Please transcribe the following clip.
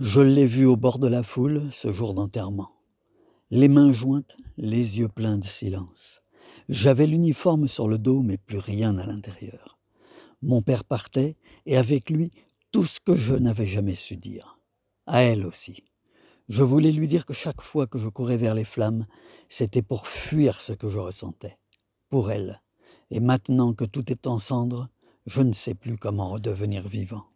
Je l'ai vu au bord de la foule, ce jour d'enterrement. Les mains jointes, les yeux pleins de silence. J'avais l'uniforme sur le dos, mais plus rien à l'intérieur. Mon père partait, et avec lui, tout ce que je n'avais jamais su dire. À elle aussi. Je voulais lui dire que chaque fois que je courais vers les flammes, c'était pour fuir ce que je ressentais. Pour elle. Et maintenant que tout est en cendres, je ne sais plus comment redevenir vivant.